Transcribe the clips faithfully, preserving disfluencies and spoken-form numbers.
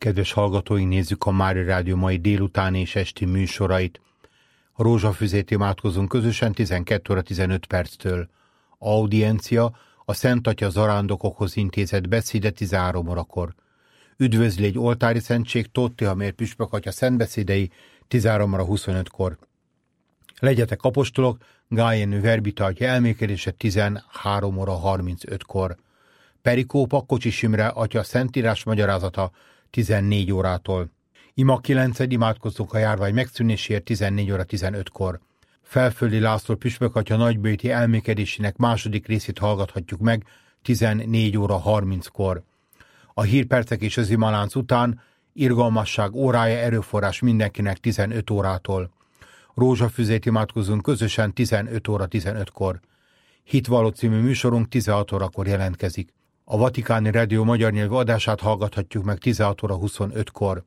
Kedves hallgatóink, nézzük a Mária Rádió mai délután és esti műsorait. A rózsafüzét imádkozunk közösen tizenkét óra tizenöt perctől. Audiencia a Szent Atya zarándokokhoz intézett beszéde tizenhárom órakor. Üdvözli egy oltári szentség Tóth Tihamér püspök atya szentbeszédei tizenhárom óra huszonötkor. Legyetek apostolok, Gájenő Verbita atya elmékedése tizenhárom óra harmincötkor. Perikópa Kocsis Imre atya szentírás magyarázata tizennégy órától. Ima kilenced imádkozzunk a járvány megszűnéséért tizennégy óra tizenötkor. Felföldi László püspök atya nagybőti elmékedésének második részét hallgathatjuk meg tizennégy óra harminckor. A hírpercek és az imalánc után irgalmasság órája erőforrás mindenkinek tizenöt órától. Rózsafüzét imádkozunk közösen tizenöt óra tizenötkor. Hitvalló című műsorunk tizenhat órakor jelentkezik. A Vatikáni Rádió magyar nyelvű adását hallgathatjuk meg tizenhat óra huszonötkor.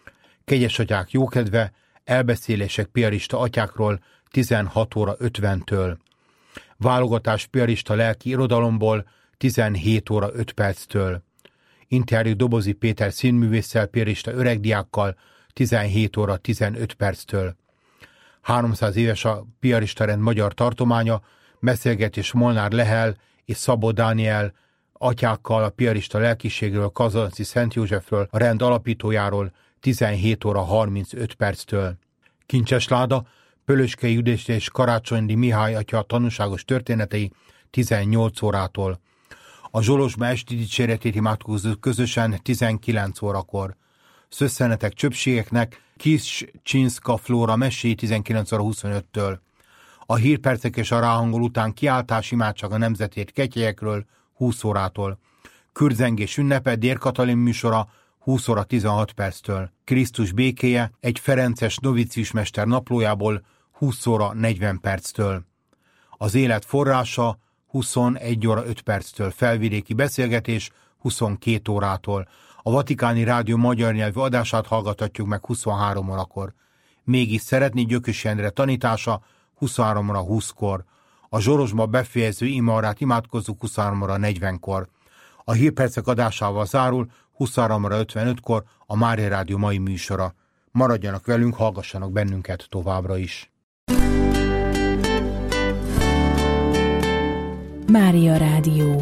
Kegyes atyák jókedve, elbeszélések piarista atyákról tizenhat óra ötventől. Válogatás piarista lelki irodalomból tizenhét óra öt perctől. Interjú Dobozi Péter színművésszel, piarista öregdiákkal tizenhét óra tizenöt perctől. háromszáz éves a piarista rend magyar tartománya, beszélgetés Molnár Lehel és Szabó Dániel atyákkal a piarista lelkiségről, Kazanci Szent Józsefről, a rend alapítójáról tizenhét óra harmincöt perctől. Kincses Láda, Pölöskei Judit és Karácsonyi Mihály atya tanúságos történetei tizennyolc órától. A Zsolozsma esti dicséretét imádkozzuk közösen tizenkilenc órakor. Szösszenetek csöpségeknek Kis Csinszka Flóra meséi tizenkilenc óra huszonöttől. A hírpercek és a ráhangol után kiáltás imádság a nemzetét ketyelyekről húsz órától. Kürzengés ünnepe Dér Katalin műsora húsz óra tizenhat perctől. Krisztus békéje egy ferences noviciusmester naplójából húsz óra negyven perctől. Az élet forrása huszonegy óra öt perctől. Felvidéki beszélgetés huszonkét órától. A Vatikáni Rádió magyar nyelvű adását hallgathatjuk meg huszonhárom órakor. Mégis szeretni Gyökös Endre tanítása huszonhárom óra húszkor. A Zsorozsma befejező imaórát imádkozzuk huszonhárom óra negyvenkor. A hírpercek adásával zárul huszonhárom óra ötvenötkor a Mária Rádió mai műsora. Maradjanak velünk, hallgassanak bennünket továbbra is. Mária Rádió.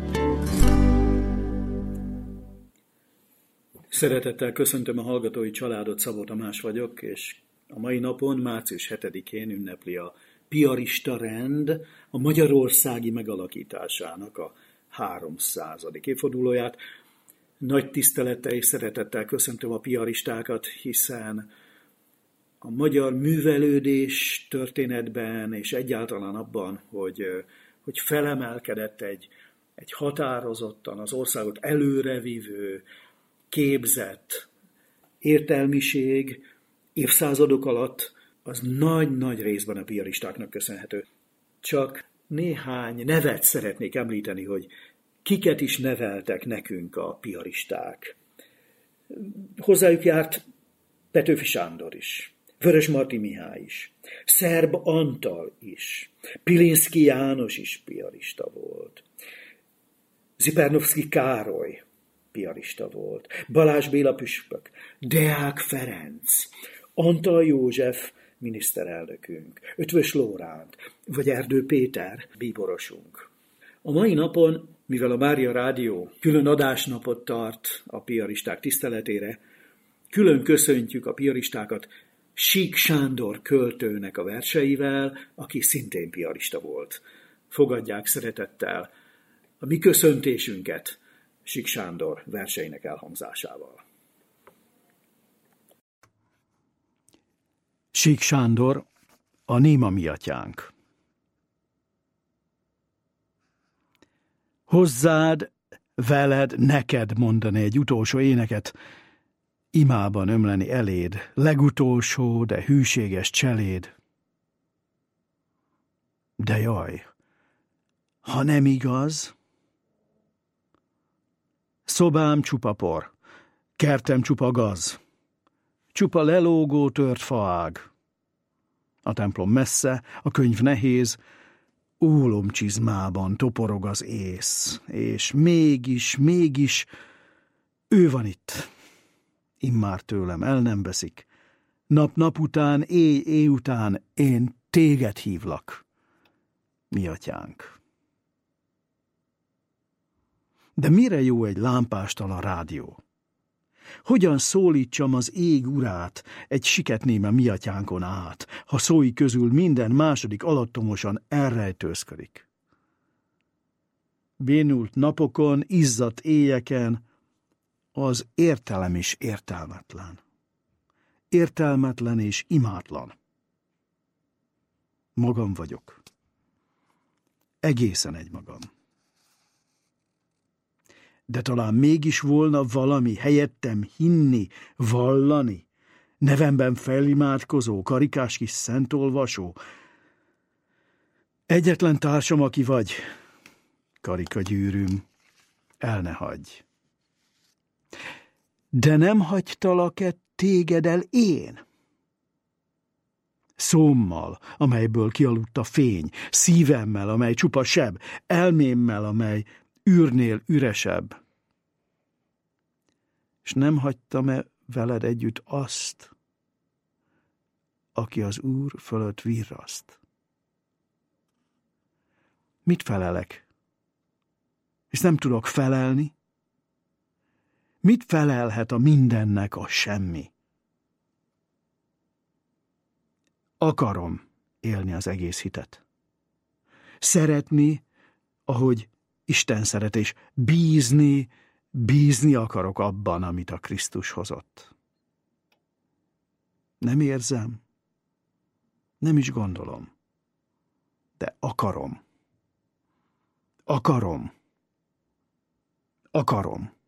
Szeretettel köszöntöm a hallgatói családot, Szabó Tamás vagyok, és a mai napon, március hetedikén ünnepli a piarista rend a magyarországi megalakításának a háromszázadik évfordulóját. Nagy tisztelettel és szeretettel köszöntöm a piaristákat, hiszen a magyar művelődés történetben és egyáltalán abban, hogy, hogy felemelkedett egy, egy határozottan az országot előrevívő, képzett értelmiség évszázadok alatt, az nagy-nagy részben a piaristáknak köszönhető. Csak néhány nevet szeretnék említeni, hogy kiket is neveltek nekünk a piaristák. Hozzájuk járt Petőfi Sándor is, Vörösmarty Mihály is, Szerb Antal is, Pilinszky János is piarista volt, Zipernovszky Károly piarista volt, Balázs Béla püspök, Deák Ferenc, Antal József miniszterelnökünk, Ötvös Lóránt, vagy Erdő Péter bíborosunk. A mai napon, mivel a Mária Rádió külön adásnapot tart a piaristák tiszteletére, külön köszöntjük a piaristákat Sík Sándor költőnek a verseivel, aki szintén piarista volt. Fogadják szeretettel a mi köszöntésünket Sík Sándor verseinek elhangzásával. Sík Sándor, a néma mi atyánk. Hozzád, veled, neked mondani egy utolsó éneket, imában ömleni eléd, legutolsó, de hűséges cseléd. De jaj, ha nem igaz, szobám csupa por, kertem csupa gaz, csupa lelógó tört faág. A templom messze, a könyv nehéz, ólomcsizmában toporog az ész, és mégis, mégis ő van itt, immár tőlem el nem veszik. Nap-nap után, éj-éj után én téged hívlak, mi atyánk. De mire jó egy lámpástalan rádió? Hogyan szólítsam az ég urát egy siketnéme mi atyánkon át, ha szói közül minden második alattomosan elrejtőzködik? Bénult napokon, izzadt éjeken az értelem is értelmetlen. Értelmetlen és imátlan. Magam vagyok. Egészen egymagam. De talán mégis volna valami helyettem hinni, vallani, nevemben felimádkozó, karikás kis szentolvasó. Egyetlen társam, aki vagy, karikagyűrűm, el ne hagyj. De nem hagytalak-e téged el én? Szómmal, amelyből kialudt a fény, szívemmel, amely csupa seb, elmémmel, amely űrnél üresebb. És nem hagytam-e veled együtt azt, aki az Úr fölött virraszt? Mit felelek? És nem tudok felelni? Mit felelhet a mindennek a semmi? Akarom élni az egész hitet. Szeretni, ahogy Isten szeret, és bízni, bízni akarok abban, amit a Krisztus hozott. Nem érzem, nem is gondolom, de akarom. Akarom. Akarom.